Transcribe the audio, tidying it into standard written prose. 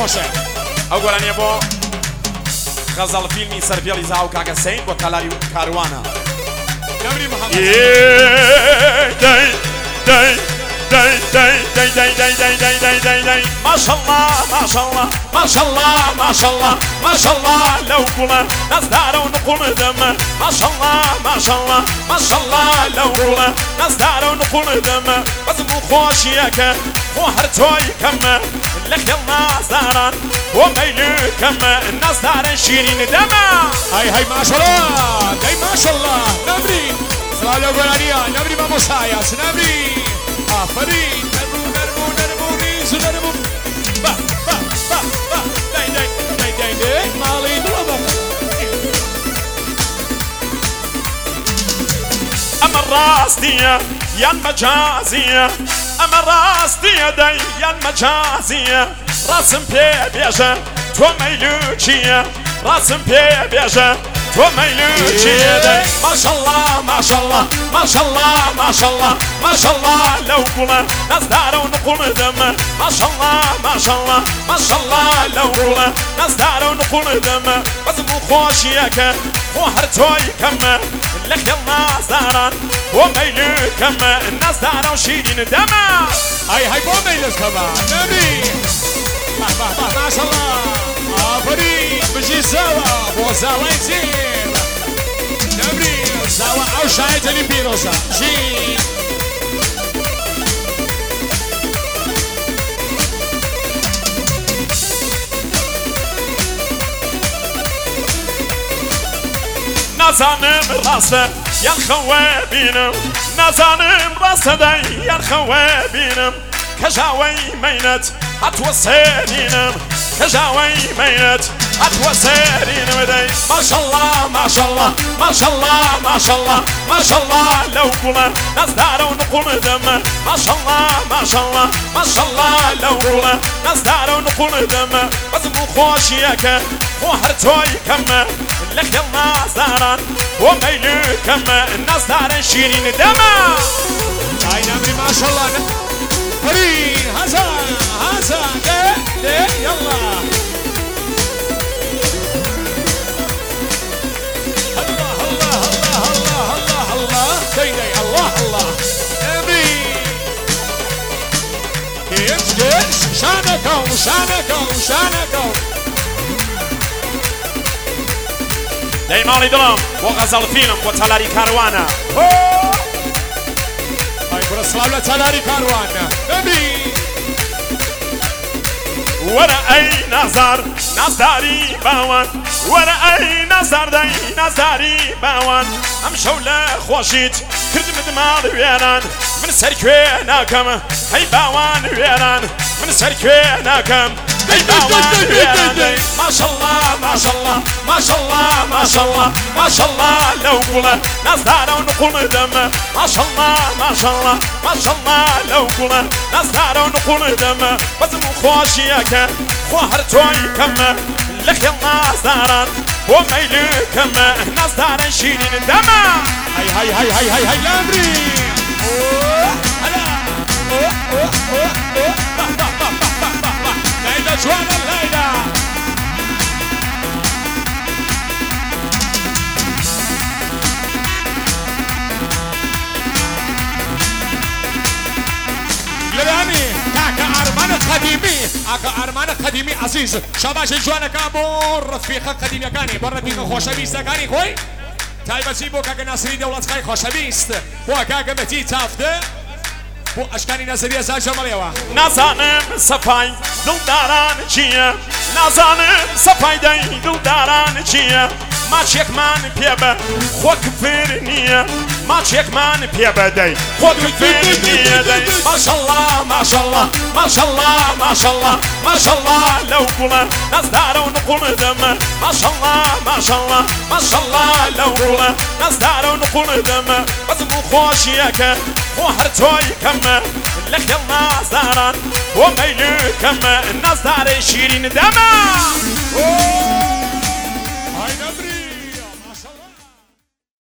خوشه ئەو گۆرانیە بۆ غەزەڵ فیلمی سەرفێڵی زاو کاکە سەین بۆ تەلاری کاروانە نەوری محەممەد ماشەڵڵا ماشەڵڵا ماشەڵڵا ماشەڵڵا ماشەڵڵا لەو گوڵە نەزدارە و نقوڵ دەمە ماشەڵڵا ماشەڵڵا ماشەڵڵا لەو گوڵە نەزدارە و نقوڵ دەمە بەزم و خۆشیەکە خۆ هەر تۆی کەمە لە خێڵ نازداران بۆ مەیلکەمە نەزدارە شیرین دەمە هاي هاي ماشەڵڵا دەی ماشەڵڵا نەمری سڵاو لەو گۆرانیە نەمری مامۆستایە سنەمری ئافەرین نەربوو نەربوو نەربوونی زنەربوو با با با با دەی دەی دەی دەی دەی ماڵی دڵە ئەمە ڕاستیە یان مەجازیە ئەمە ڕاستیە دەی یان مەجازیە ڕاستم پێ بێژە تۆ مەیلوچیە ڕاستم پێ بێژە تۆ مەیلوچیە دەی ماشەڵڵا ماشەڵڵا ماشەڵڵا ماشەڵڵا ماشەڵڵا لەو گوڵە نەزدارە و نقوڵ دەمە ماشەڵڵا ماشەڵڵا ماشەڵڵا لەو گوڵە نەزدارە و نقوڵ دەمە بەزم و خۆشیەکە خۆ هەر تۆی کەمە لە خێڵ نازداران بۆ مەیلکەمە نەزدارە و شیرین دەمە هاي هاي بۆ مەیلکەمە نەمری با با با ماشەڵڵا ئافەرین بژی زاوە بۆ زاوای زێر نەمری زاوە ئەو شایەتەلی پیرۆزە ژین نازانم ڕاستە یان خەوە بینم نازانم ڕاستە دەی یان خەوە بینم کەژاوەی مەینەت هەتووە سێرینم کەژاوەی مەینەت هەتووە سێرینم دەی ماشەڵڵا ماشەڵڵا ماشەڵڵا ماشەڵڵا ماشەڵڵا لەو گوڵە نەزدارە و نقوڵ دەمە ماشەڵڵا ماشەڵڵا ماشەڵڵا لەو گوڵە نەزدارە و نقوڵ دەمە بەزم و خۆشیەکە خۆ هەر تۆی کەمە لە خێڵ نازداران بۆ مەیلکەمە نەزدارە شیرین دەمە هاي نەمری ماشەڵڵا فرين حسن حسن ده يلا الله الله الله الله الله الله دي دي الله الله نبي كيف شانكو شانكو شانكو دەی ماڵی دڵم بۆ غەزەڵ فیلم بۆ تەلاری کاروانە هاي برسلاو لتلاري كاروان نبي وەرە ئەی نازار نازداری باوان وەرە ئەی نازار دەی نازداری باوان ئەم شەو لە خۆشیت کردمت ماڵ وێران من سەرکوێ ناکەم هەی باوان وێران من سەرکوێ ناکەم هەی باوان وێران دەی ماشەڵڵا ماشەڵڵا ماشەڵڵا ماشەڵڵا ماشەڵڵا لەو گوڵە نازدارە و نقوڵ دەمە ماشەڵڵا ماشەڵڵا ماشەڵڵا لەو گوڵە نازدارە و نقوڵ دەمە بەزم و خۆشیەکە خۆ هەر تۆی کەمە لە خێڵ نازداران بۆ مەیلکەمە نازدارە شیرین دەمە هاي هاي هاي هاي هاي هاي لامري هلا ليلى جوانا ليلى لباني كاكا أرمان قديمي أكا أرمان قديمي عزيز شباش جوانا كابو رفيقة قديمي كاني برفيقة خوشبيستا كاني خوي تایبەتی بۆ کاکە ناسری دەوڵەتخای خۆشەویست بۆ کاکە بەتی تافدە بۆ ئەشکانی نەزەریە زار جەمەڵیەوە نازانم سەفای دڵداران چییە نازانم سەفای دەی دڵداران چییە ماچێکمان پێبە خۆ کفر نییە ماچێکمان پێبە دەی خۆ کفر نییە دەی ماشەڵڵا ماشەڵڵا ماشەڵڵا ماشەڵڵا ماشەڵڵا لەو گوڵە نەزدارە و نقوڵ دەمە ماشەڵڵا ماشەڵڵا ماشەڵڵا لەو گوڵە نەزدارە و نقوڵ دەمە بەزم و خۆشیەکە خۆ هەر تۆی کەمە لە خێڵ نازداران بۆ مەیلکەمە نەزدارە شیرین دەمە